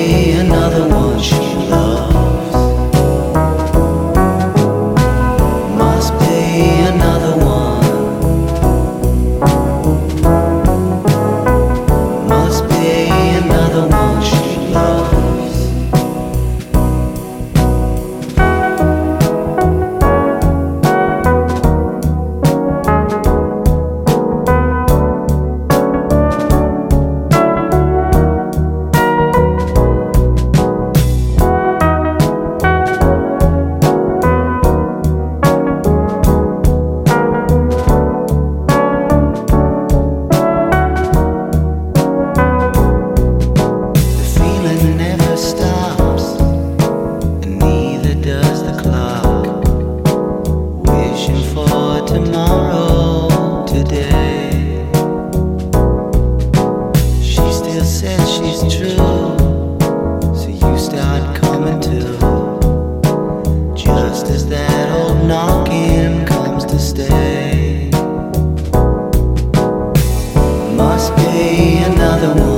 another one she loves. Must be another one. Must be another one she loves. Tomorrow, today, she still says she's true, so you start coming to, just as that old knocking comes to stay. Must be another one.